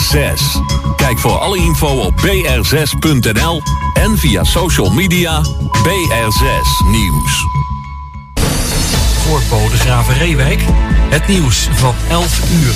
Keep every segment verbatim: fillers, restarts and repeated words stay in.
zes. Kijk voor alle info op b r zes punt n l en via social media B R zes Nieuws. Voor Bodegraven Reewijk, het nieuws van elf uur.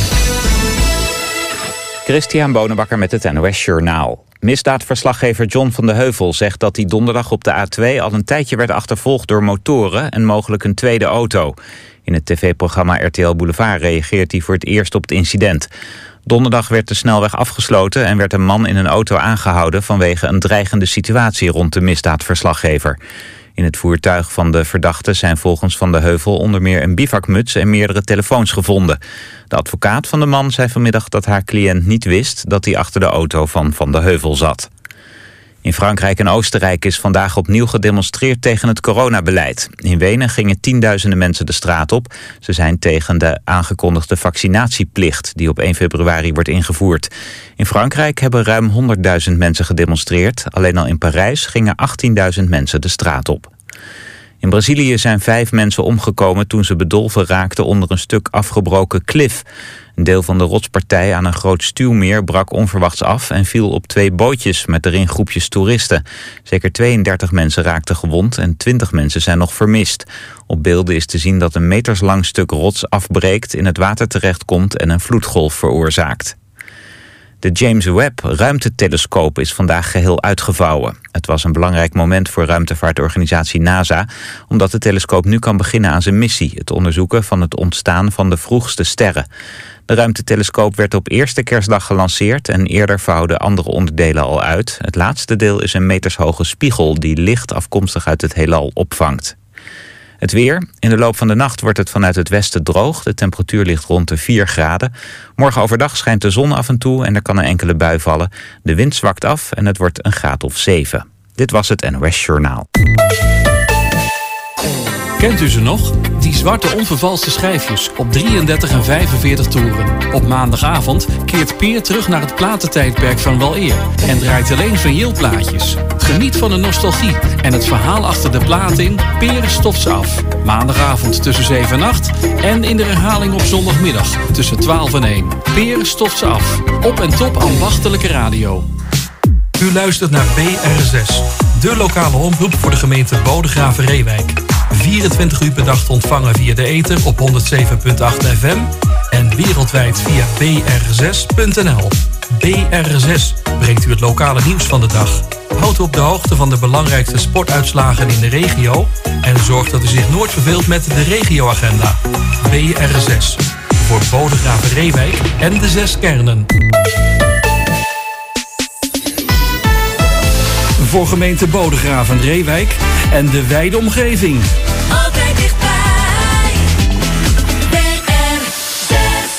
Christian Bonenbakker met het N O S Journaal. Misdaadverslaggever John van de Heuvel zegt dat hij donderdag op de A twee al een tijdje werd achtervolgd door motoren en mogelijk een tweede auto. In het tv-programma R T L Boulevard reageert hij voor het eerst op het incident. Donderdag werd de snelweg afgesloten en werd een man in een auto aangehouden vanwege een dreigende situatie rond de misdaadverslaggever. In het voertuig van de verdachte zijn volgens Van de Heuvel onder meer een bivakmuts en meerdere telefoons gevonden. De advocaat van de man zei vanmiddag dat haar cliënt niet wist dat hij achter de auto van Van de Heuvel zat. In Frankrijk en Oostenrijk is vandaag opnieuw gedemonstreerd tegen het coronabeleid. In Wenen gingen tienduizenden mensen de straat op. Ze zijn tegen de aangekondigde vaccinatieplicht die op één februari wordt ingevoerd. In Frankrijk hebben ruim honderdduizend mensen gedemonstreerd. Alleen al in Parijs gingen achttienduizend mensen de straat op. In Brazilië zijn vijf mensen omgekomen toen ze bedolven raakten onder een stuk afgebroken klif. Een deel van de rotspartij aan een groot stuwmeer brak onverwachts af en viel op twee bootjes met erin groepjes toeristen. Zeker tweeëndertig mensen raakten gewond en twintig mensen zijn nog vermist. Op beelden is te zien dat een meterslang stuk rots afbreekt, in het water terechtkomt en een vloedgolf veroorzaakt. De James Webb ruimtetelescoop is vandaag geheel uitgevouwen. Het was een belangrijk moment voor ruimtevaartorganisatie NASA, omdat de telescoop nu kan beginnen aan zijn missie, het onderzoeken van het ontstaan van de vroegste sterren. De ruimtetelescoop werd op eerste kerstdag gelanceerd en eerder vouwden andere onderdelen al uit. Het laatste deel is een metershoge spiegel die licht afkomstig uit het heelal opvangt. Het weer. In de loop van de nacht wordt het vanuit het westen droog. De temperatuur ligt rond de vier graden. Morgen overdag schijnt de zon af en toe en er kan een enkele bui vallen. De wind zwakt af en het wordt een graad of zeven. Dit was het N O S Journaal. Kent u ze nog? Die zwarte onvervalste schijfjes op drieëndertig en vijfenveertig toeren. Op maandagavond keert Peer terug naar het platentijdperk van weleer en draait alleen vinylplaatjes. Geniet van de nostalgie en het verhaal achter de plaat in Peer stoft ze af. Maandagavond tussen zeven en acht en in de herhaling op zondagmiddag tussen twaalf en één. Peer stoft ze af. Op en top ambachtelijke radio. U luistert naar B R zes, de lokale omroep voor de gemeente Bodegraven-Reewijk. vierentwintig uur per dag te ontvangen via de ether op honderd zeven komma acht F M en wereldwijd via b r zes punt n l. B R zes brengt u het lokale nieuws van de dag. Houdt u op de hoogte van de belangrijkste sportuitslagen in de regio en zorgt dat u zich nooit verveelt met de regioagenda. B R zes, voor Bodegraven-Reewijk en de zes kernen. Voor gemeente Bodegraven-Reewijk en de wijde omgeving. Altijd dichtbij. B R zes.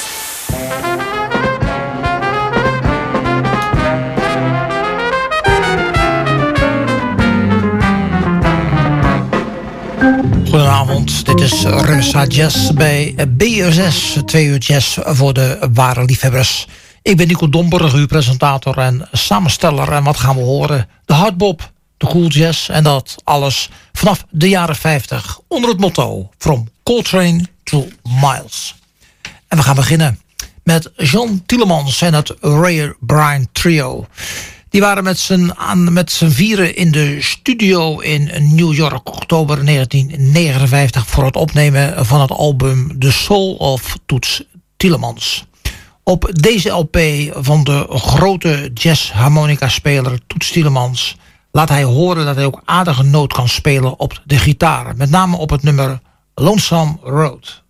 Goedenavond, dit is Rumsa Jazz bij B R zes. Twee uur jazz voor de ware liefhebbers. Ik ben Nico Domburg, uw presentator en samensteller. En wat gaan we horen? De hardbop, de cool jazz en dat alles vanaf de jaren vijftig. Onder het motto From Coltrane to Miles. En we gaan beginnen met John Tielemans en het Ray Bryan Trio. Die waren met z'n, aan, met z'n vieren in de studio in New York, oktober negentien negenenvijftig... voor het opnemen van het album The Soul of Toots Tielemans. Op deze L P van de grote jazzharmonica-speler Toots Tielemans laat hij horen dat hij ook aardige noot kan spelen op de gitaar. Met name op het nummer Lonesome Road.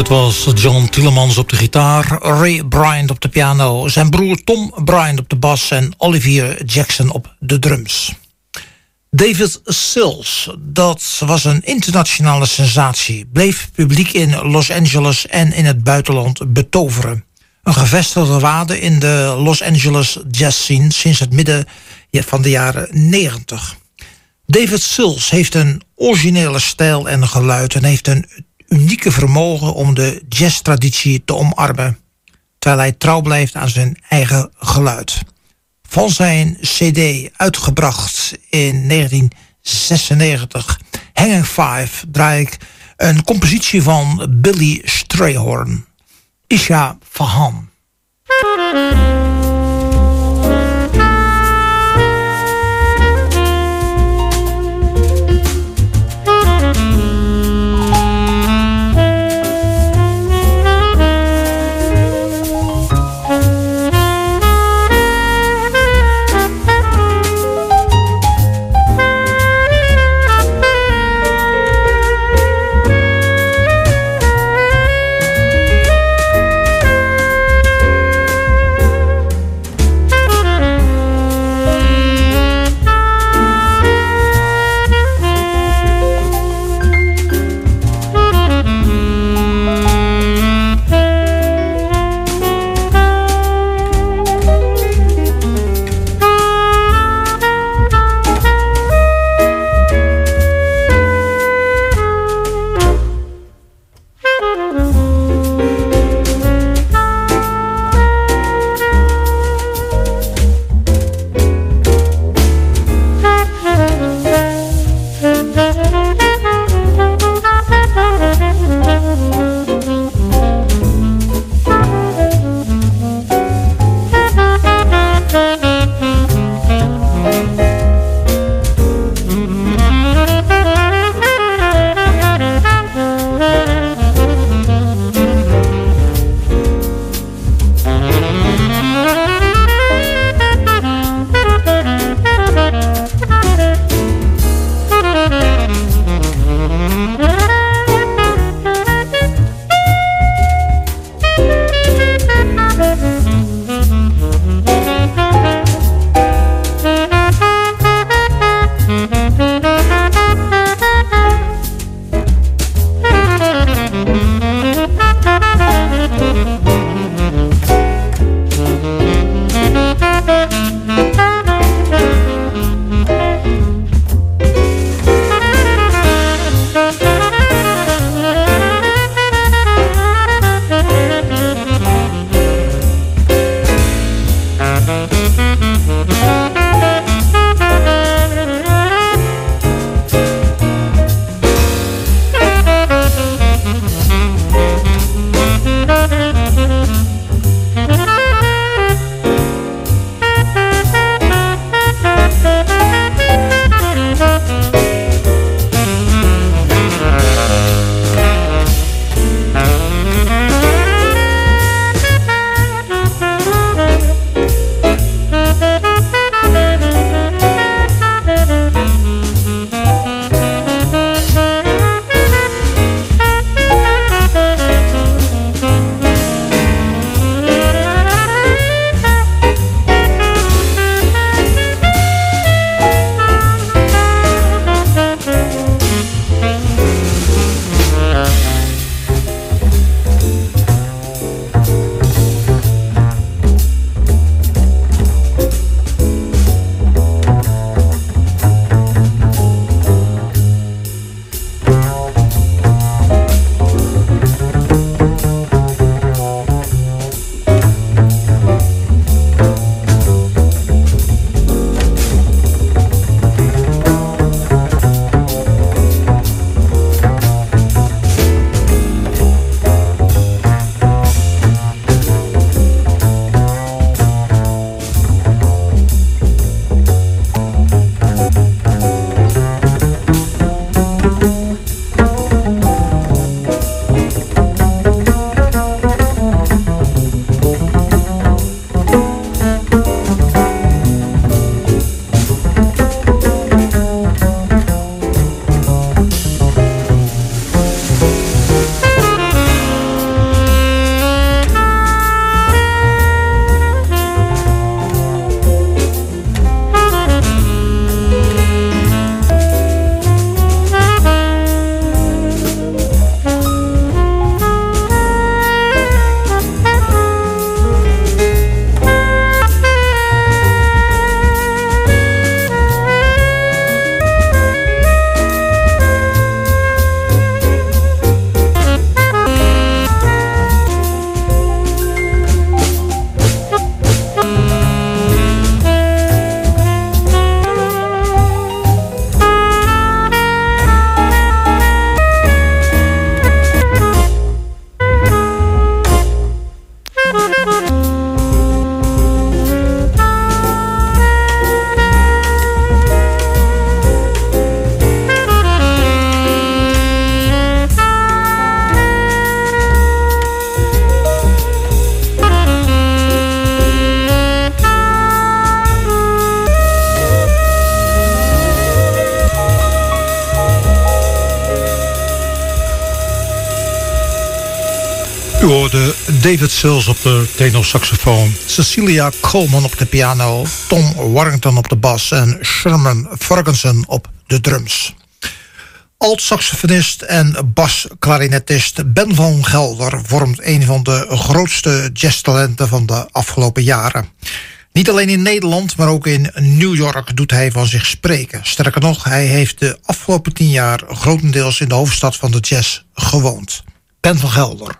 Dat was John Tielemans op de gitaar, Ray Bryant op de piano, zijn broer Tom Bryant op de bas en Olivier Jackson op de drums. David Sills, dat was een internationale sensatie, bleef publiek in Los Angeles en in het buitenland betoveren. Een gevestigde waarde in de Los Angeles jazz scene sinds het midden van de jaren negentig. David Sills heeft een originele stijl en geluid en heeft een unieke vermogen om de jazztraditie te omarmen, terwijl hij trouw blijft aan zijn eigen geluid. Van zijn cd uitgebracht in negentien zesennegentig, Hanging Five, draai ik een compositie van Billy Strayhorn, Isha Faham. hoorde David Sills op de tenorsaxofoon, Cecilia Coleman op de piano, Tom Warrington op de bas en Sherman Ferguson op de drums. Alt-saxofonist en bas-klarinetist Ben van Gelder vormt een van de grootste jazztalenten van de afgelopen jaren. Niet alleen in Nederland, maar ook in New York doet hij van zich spreken. Sterker nog, hij heeft de afgelopen tien jaar grotendeels in de hoofdstad van de jazz gewoond. Ben van Gelder.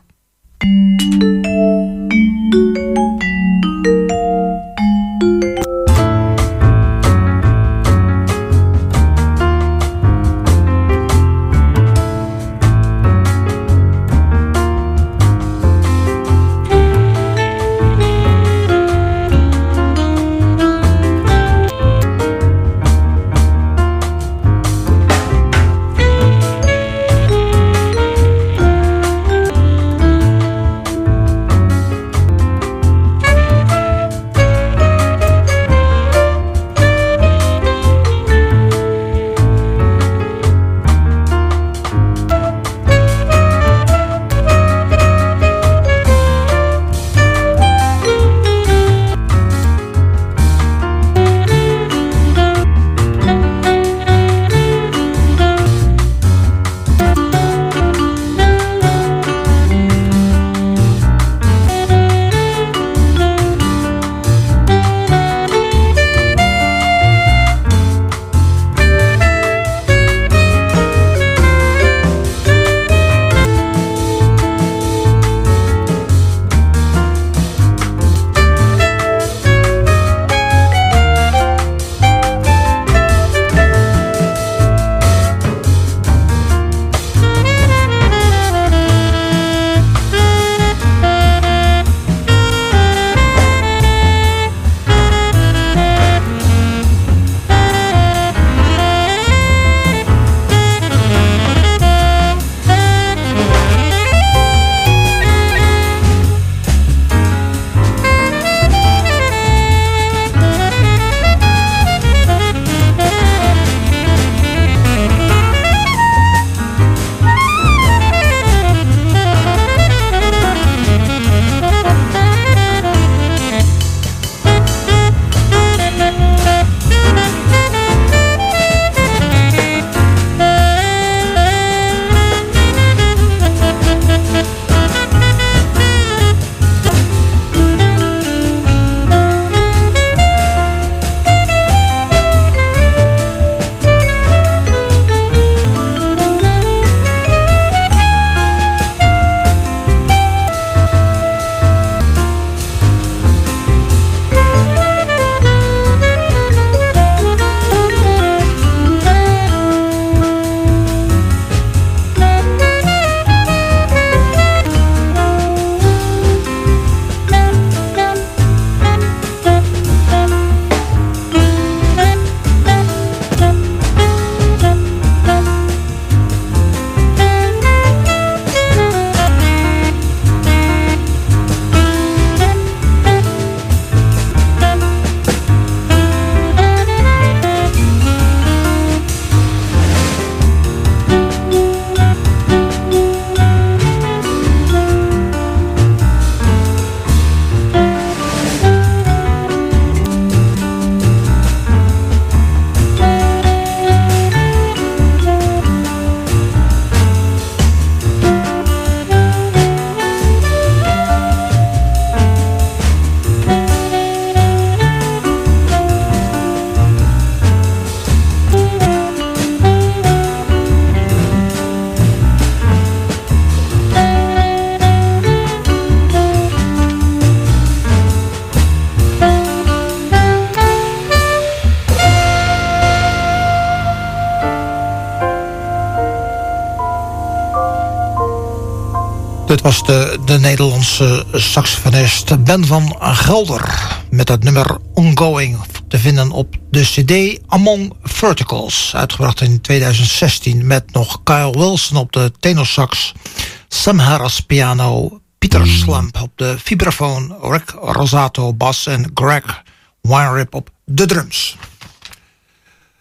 Dit was de, de Nederlandse saxofonist Ben van Gelder met het nummer Ongoing, te vinden op de cd Among Verticals, uitgebracht in tweeduizend zestien, met nog Kyle Wilson op de tenorsax, Sam Harris piano, Pieter Slump op de vibrafoon, Rick Rosato bas en Greg Weinrib op de drums.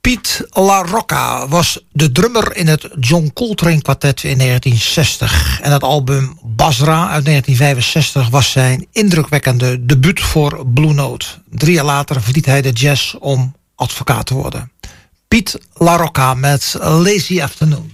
Piet LaRocca was de drummer in het John Coltrane kwartet in negentien zestig. En het album Basra uit negentien vijfenzestig was zijn indrukwekkende debuut voor Blue Note. Drie jaar later verliet hij de jazz om advocaat te worden. Piet LaRocca met Lazy Afternoon.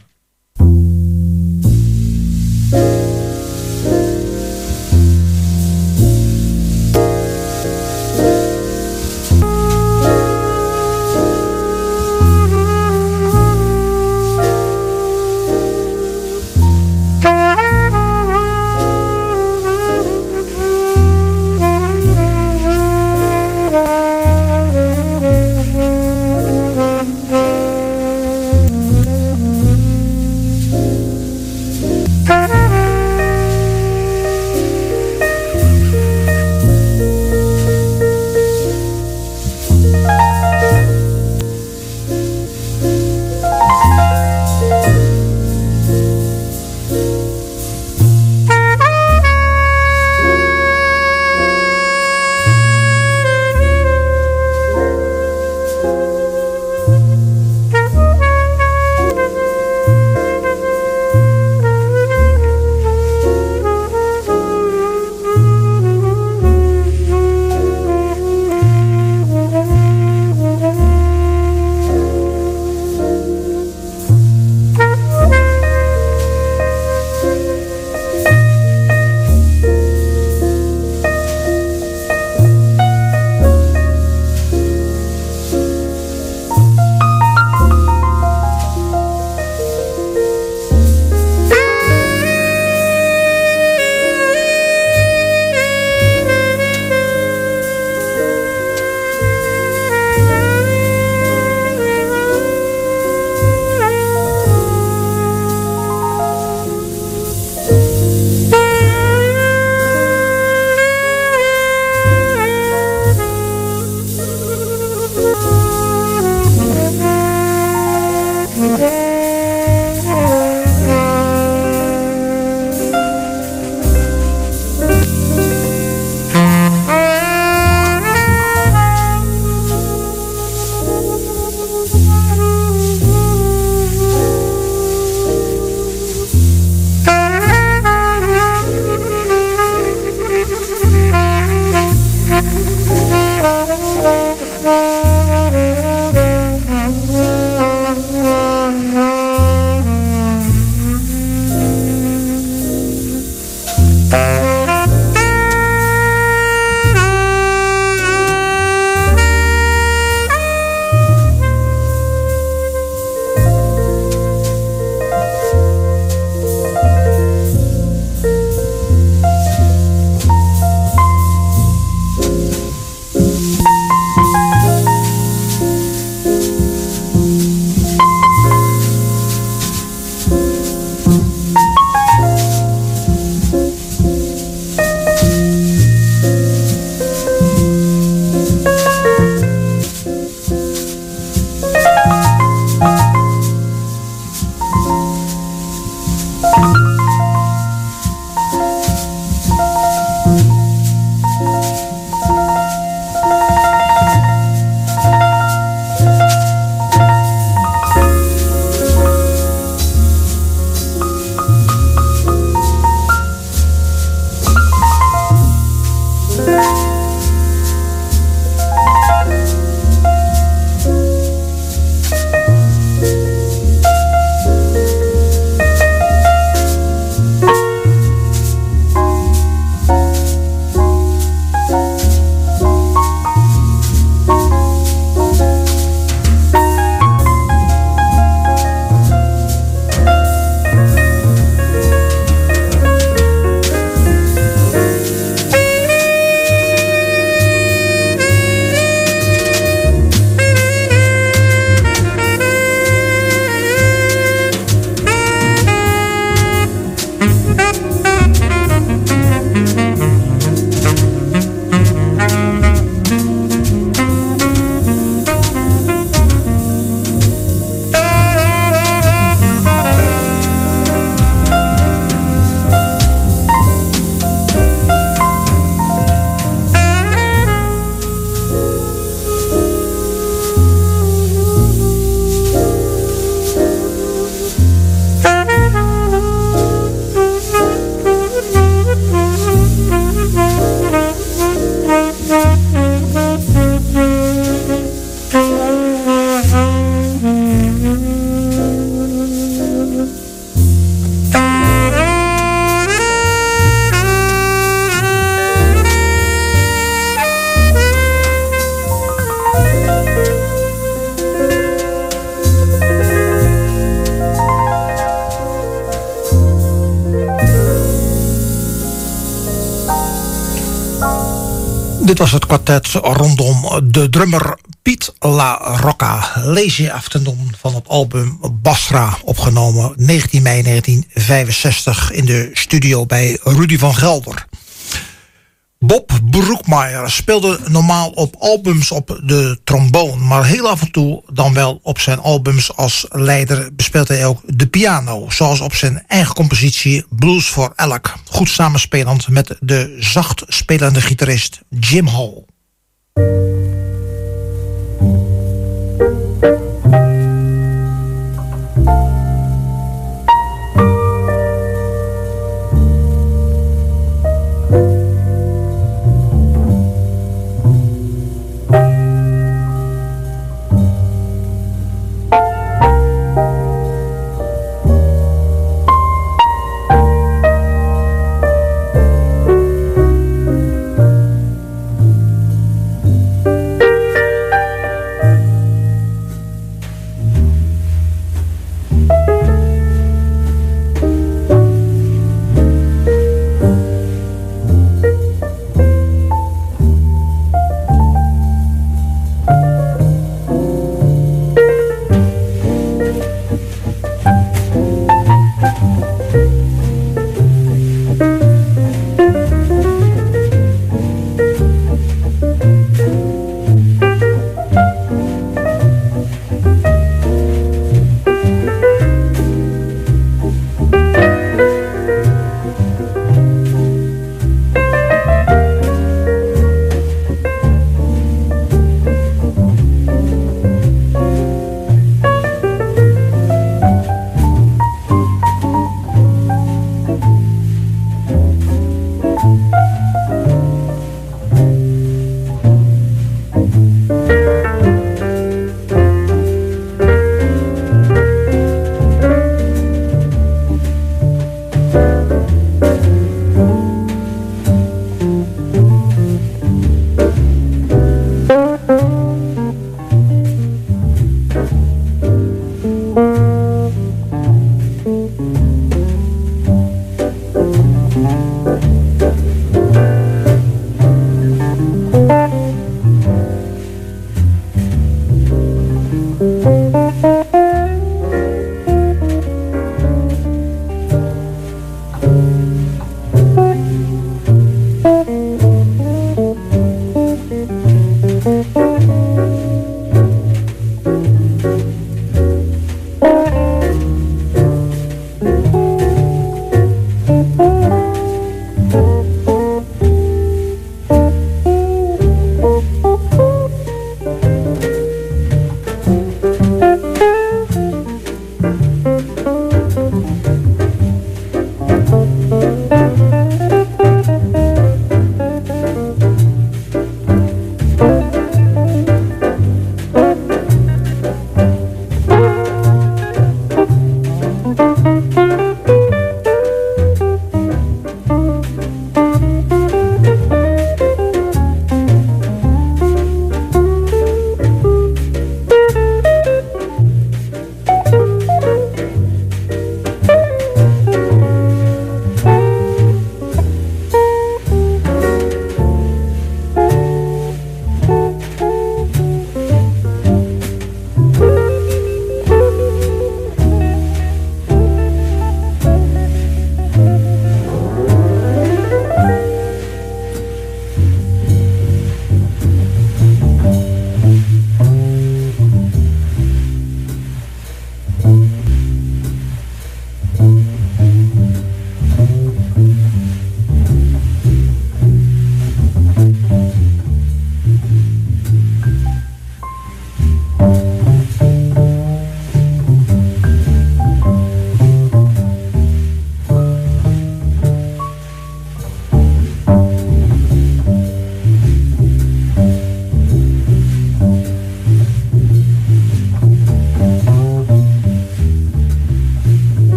Dit was het kwartet rondom de drummer Piet La Rocca. Lazy Afternoon van het album Basra, opgenomen negentien mei negentien vijfenzestig in de studio bij Rudy van Gelder. Bob Broekmeyer speelde normaal op albums op de tromboon, maar heel af en toe dan wel op zijn albums als leider bespeelt hij ook de piano, zoals op zijn eigen compositie Blues for Elk, goed samenspelend met de zacht spelende gitarist Jim Hall.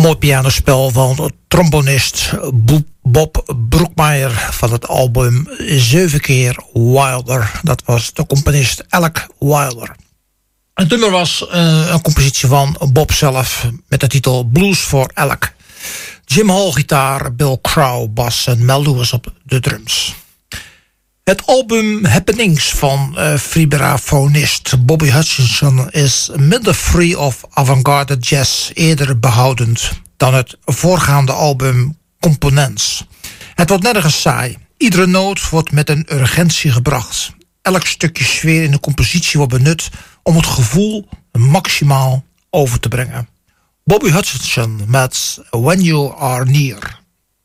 Mooi pianospel van trombonist Bob Broekmeyer van het album Zeven keer Wilder. Dat was de componist Alec Wilder. Het nummer was uh, een compositie van Bob zelf met de titel Blues for Alec. Jim Hall gitaar, Bill Crow bas en Mel Lewis op de drums. Het album Happenings van uh, vibrafonist Bobby Hutcherson is minder free of avant-garde jazz, eerder behoudend dan het voorgaande album Components. Het wordt nergens saai. Iedere noot wordt met een urgentie gebracht. Elk stukje sfeer in de compositie wordt benut om het gevoel maximaal over te brengen. Bobby Hutcherson met When You Are Near.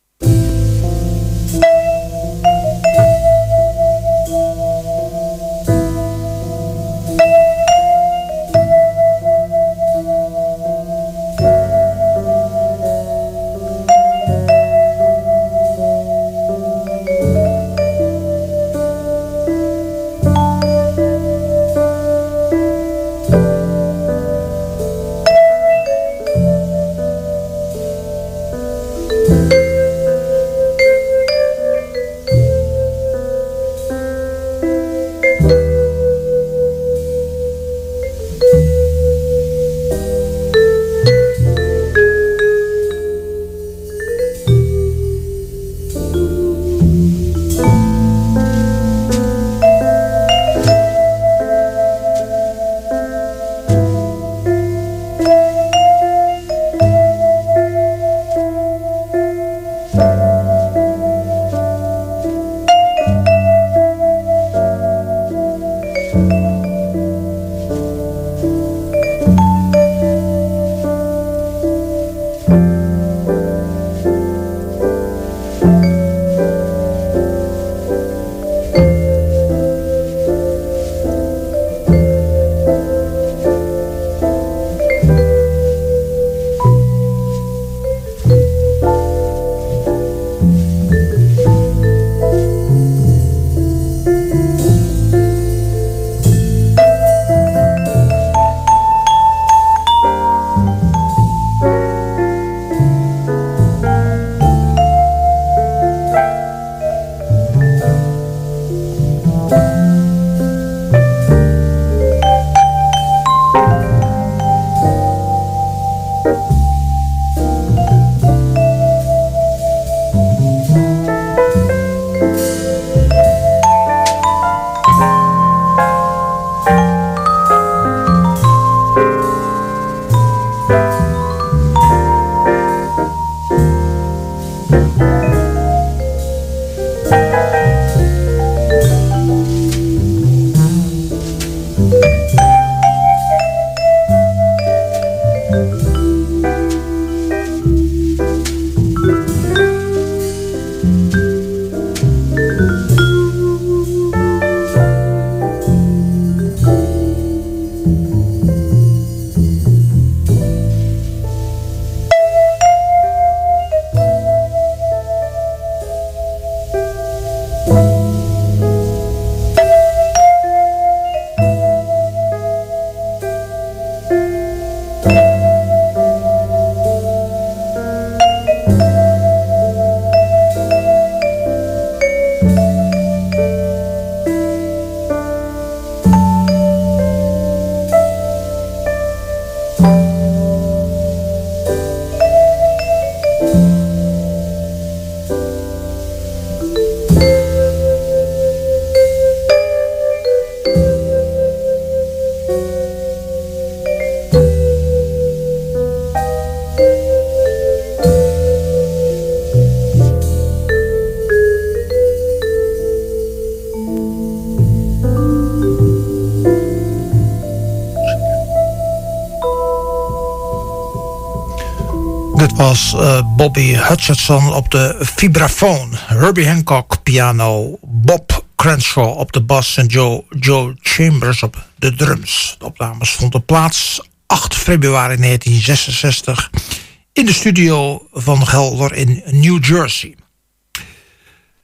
Dit was uh, Bobby Hutcherson op de vibrafoon, Herbie Hancock piano, Bob Crenshaw op de bas en Joe, Joe Chambers op de drums. De opnames vonden plaats acht februari negentien zesenzestig in de studio van Gelder in New Jersey.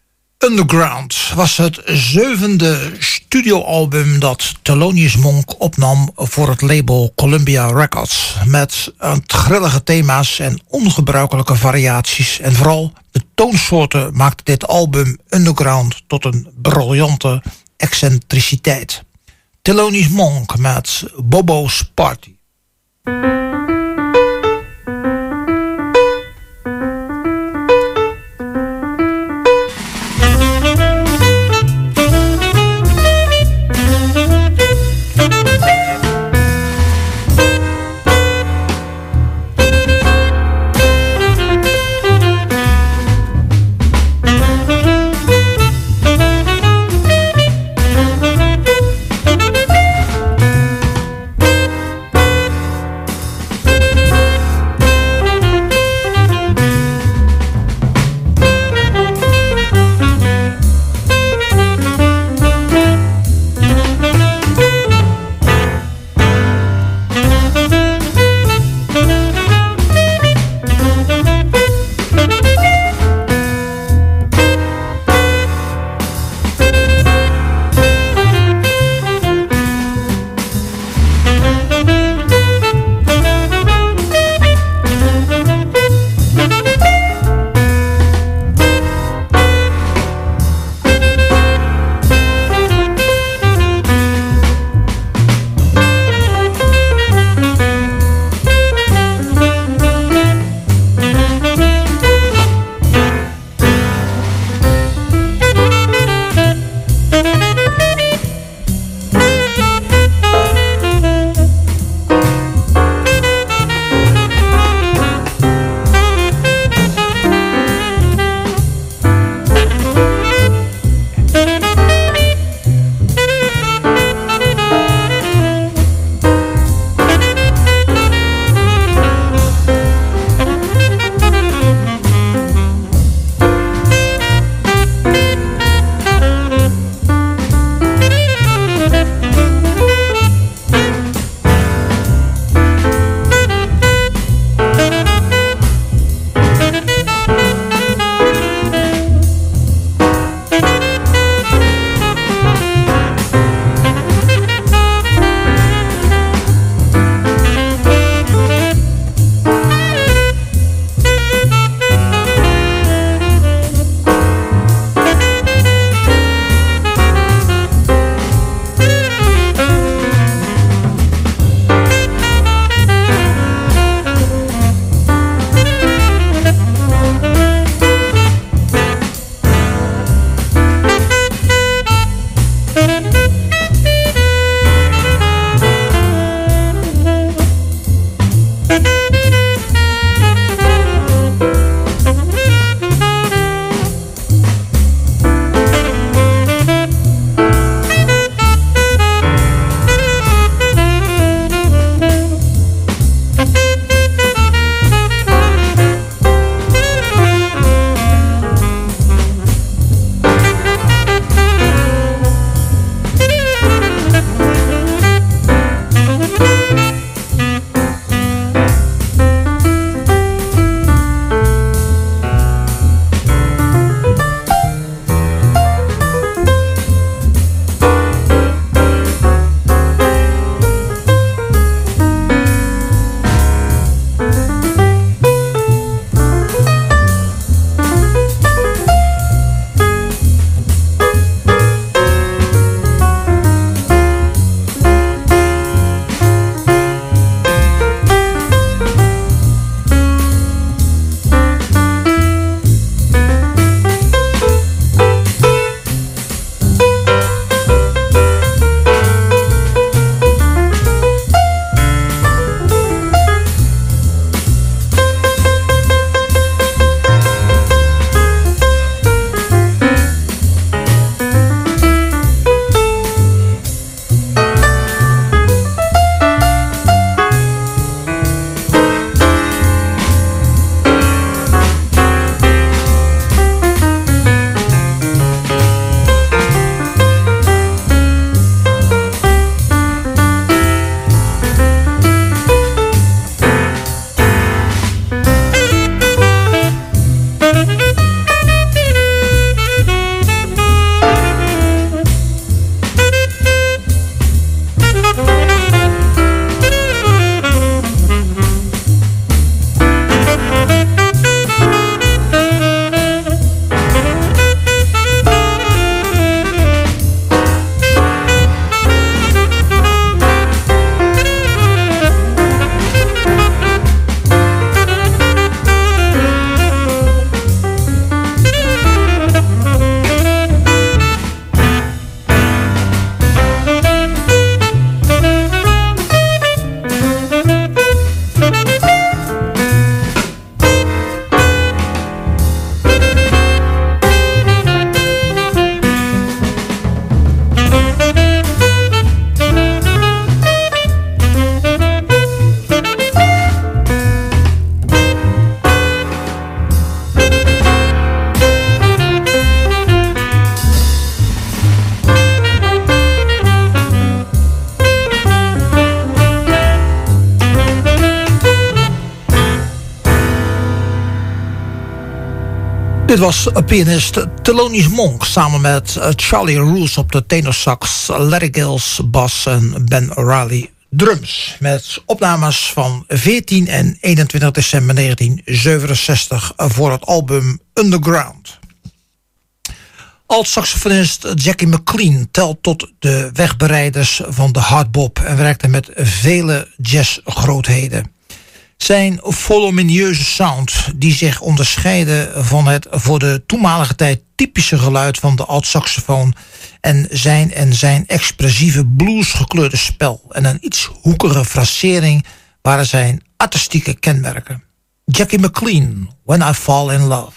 Underground was het zevende studioalbum dat Thelonious Monk opnam voor het label Columbia Records. Met grillige thema's en ongebruikelijke variaties. En vooral de toonsoorten maakte dit album Underground tot een briljante excentriciteit. Thelonious Monk met Bobo's Party. Dit was pianist Thelonious Monk samen met Charlie Roos op de tenorsax, Larry Gills bas en Ben Riley drums. Met opnames van veertien en eenentwintig december negentien zevenenzestig voor het album Underground. Alt-saxofonist Jackie McLean telt tot de wegbereiders van de hardbop en werkte met vele jazzgrootheden. Zijn volumineuze sound, die zich onderscheidde van het voor de toenmalige tijd typische geluid van de alt-saxofoon en zijn en zijn expressieve bluesgekleurde spel en een iets hoekige frasering waren zijn artistieke kenmerken. Jackie McLean, When I Fall in Love.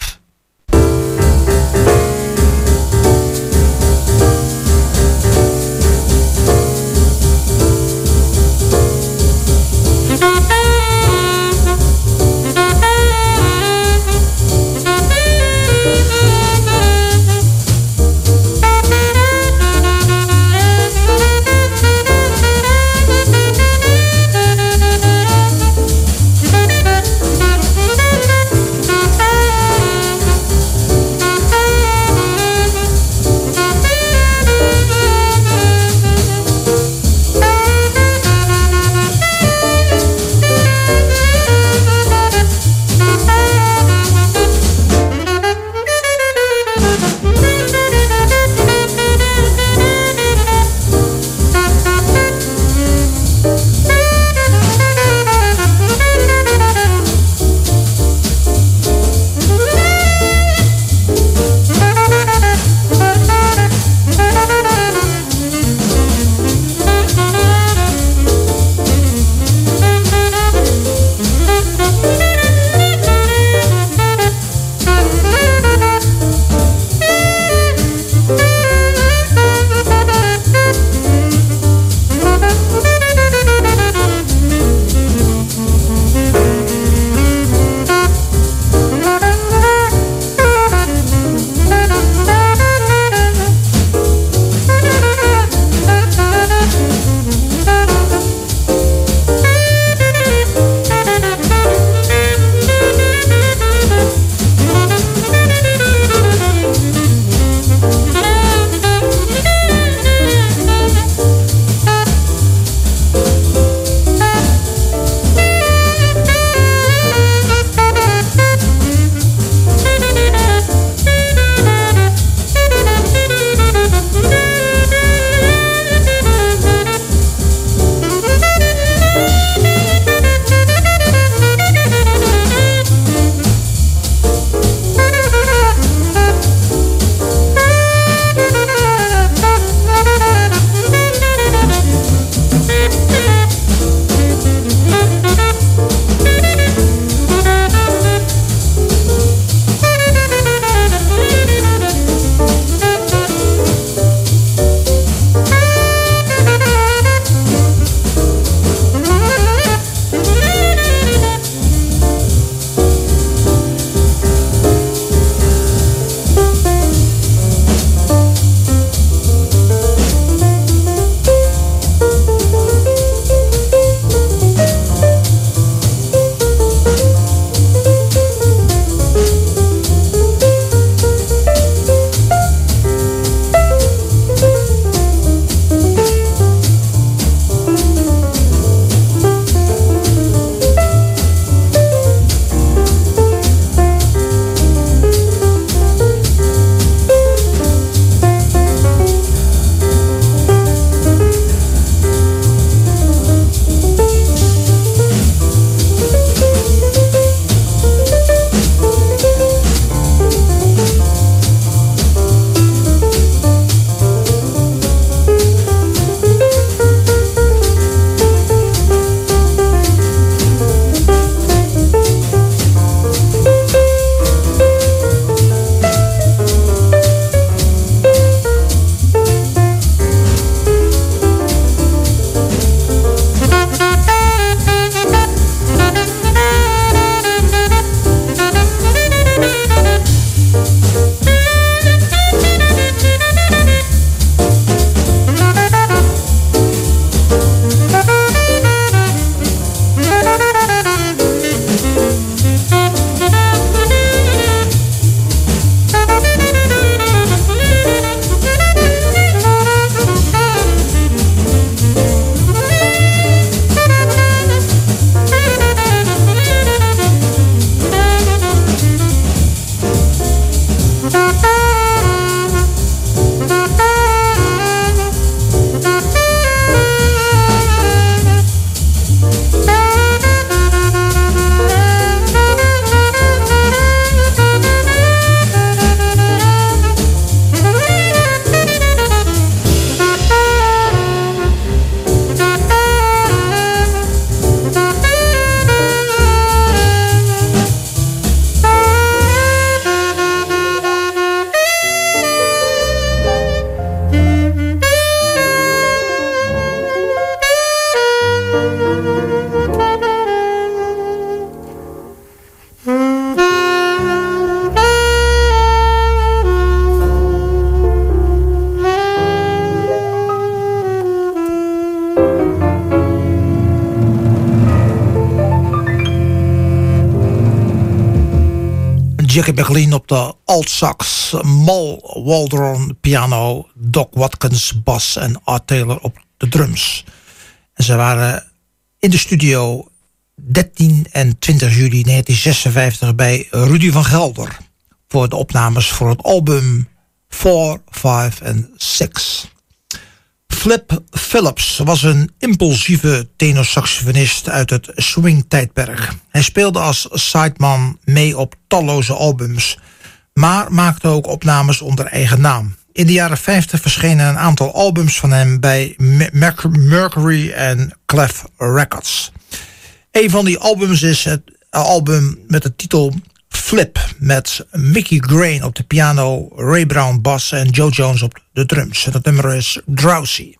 Jackie McLean op de alt-sax, Mal Waldron piano, Doc Watkins bas en Art Taylor op de drums. En ze waren in de studio dertien en twintig juli negentien zesenvijftig bij Rudy van Gelder voor de opnames voor het album vier, vijf en zes. Flip Phillips was een impulsieve tenorsaxofonist uit het swing-tijdperk. Hij speelde als sideman mee op talloze albums, maar maakte ook opnames onder eigen naam. In de jaren vijftig verschenen een aantal albums van hem bij Mercury en Clef Records. Een van die albums is het album met de titel Flip, met Mickey Grain op de piano, Ray Brown bas en Joe Jones op de drums. En dat nummer is Drowsy.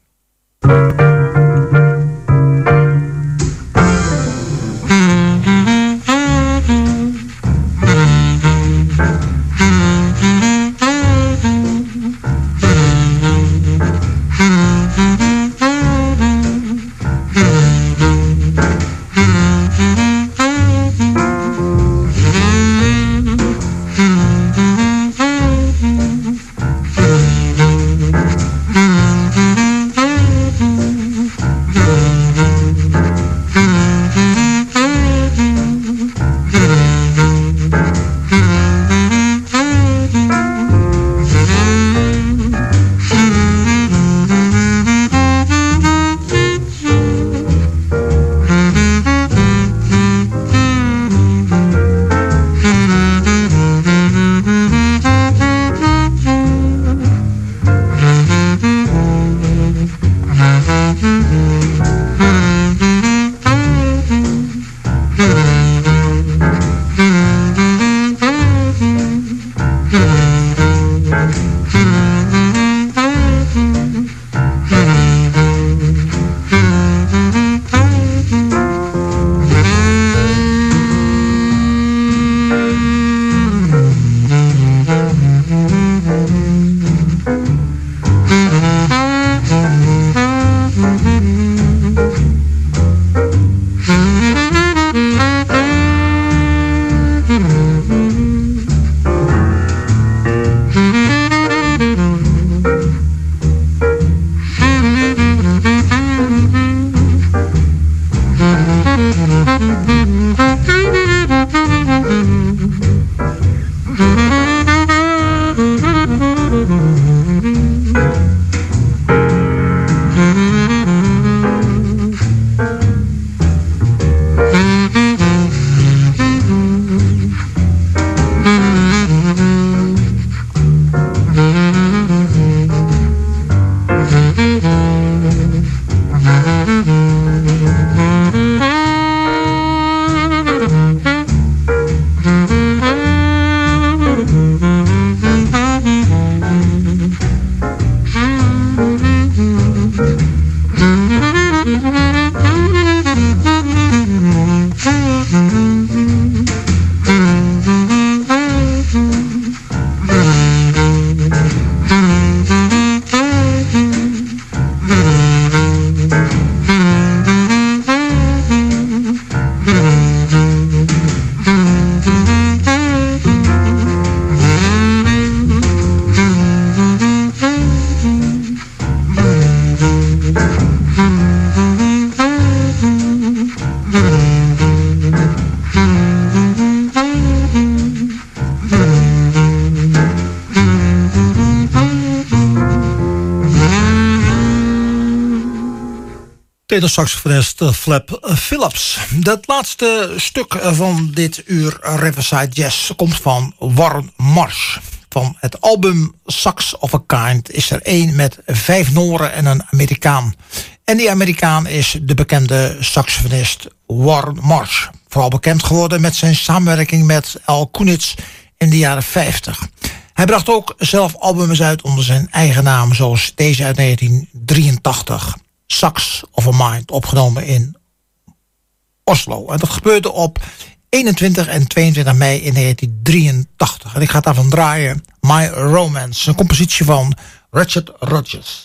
Tenorsaxofonist Flip Phillips. Dat laatste stuk van dit uur Riverside Jazz komt van Warren Marsh. Van het album Sax of a Kind is er één met vijf Noren en een Amerikaan. En die Amerikaan is de bekende saxofonist Warren Marsh. Vooral bekend geworden met zijn samenwerking met Al Kunitz in de jaren vijftig. Hij bracht ook zelf albums uit onder zijn eigen naam, zoals deze uit negentien drieëntachtig. Sax of a Mind, opgenomen in Oslo. En dat gebeurde op eenentwintig en tweeëntwintig mei in negentien drieëntachtig. En ik ga daarvan draaien My Romance, een compositie van Richard Rodgers.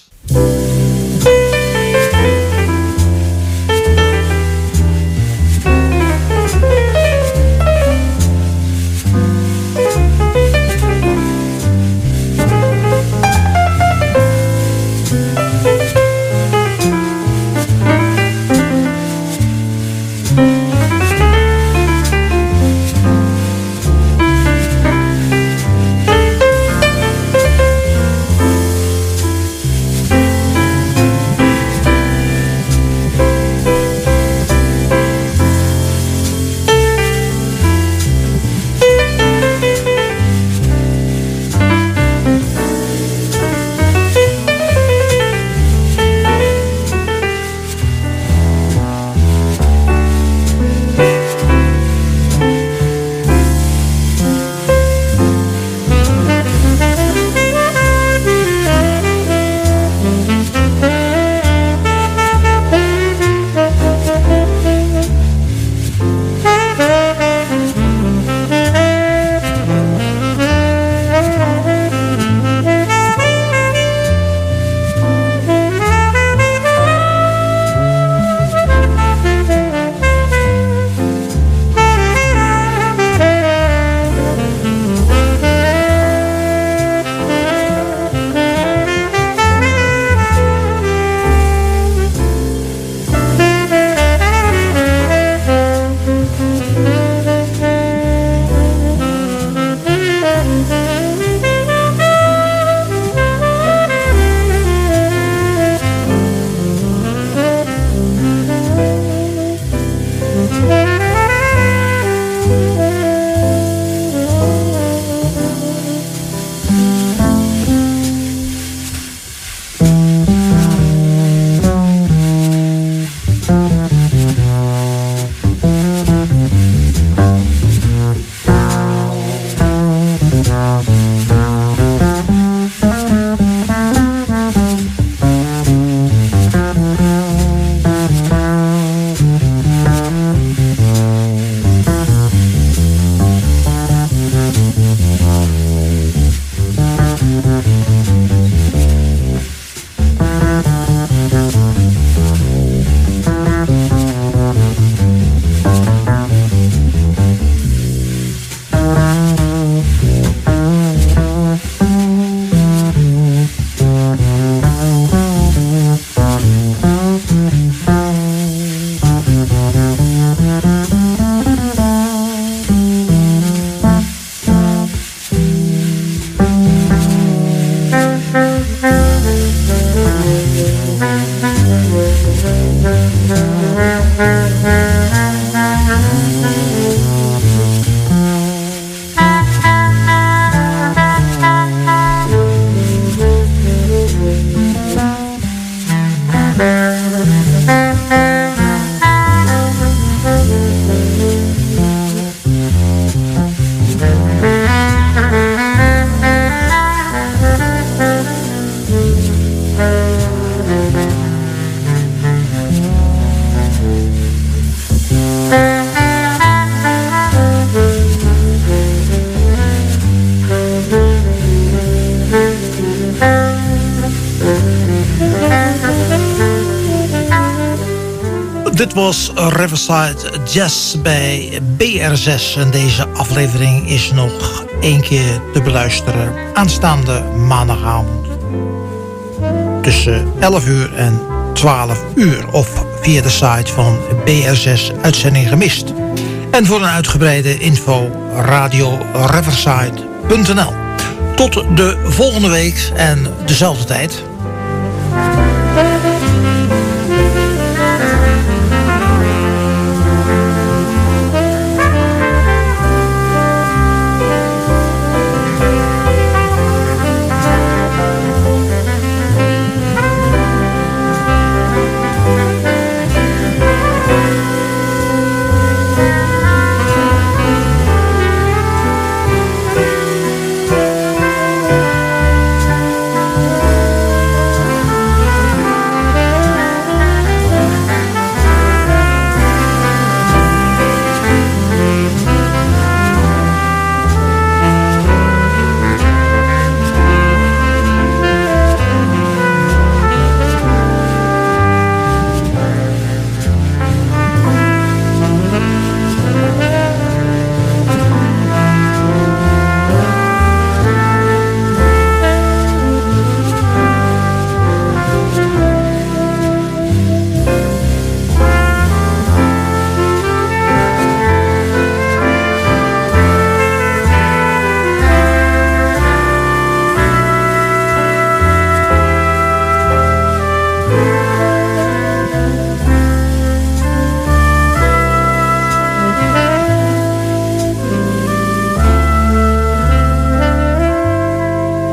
Dit was Riverside Jazz bij B R zes. En deze aflevering is nog één keer te beluisteren aanstaande maandagavond. Tussen elf uur en twaalf uur. Of via de site van B R zes Uitzending Gemist. En voor een uitgebreide info radio riverside punt n l. Tot de volgende week en dezelfde tijd.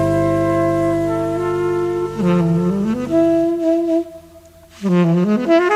Mm-hmm.